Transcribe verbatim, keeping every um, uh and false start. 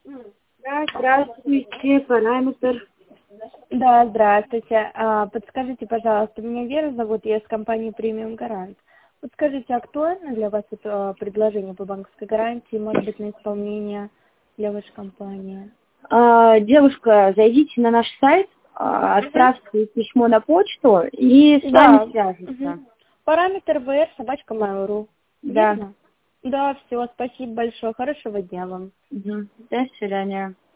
Да, здравствуйте, параметр. Да, здравствуйте. А, подскажите, пожалуйста, меня Вера зовут, я из компании Премиум Гарант. Подскажите, актуально для вас это предложение по банковской гарантии, может быть, на исполнение для вашей компании? А, девушка, зайдите на наш сайт, а, отправьте письмо на почту и с Да. вами свяжутся. Угу. Параметр вэ эр собачка mail.ru. Да. Верно? Да, все, спасибо большое. Хорошего дня вам. Угу. До свидания.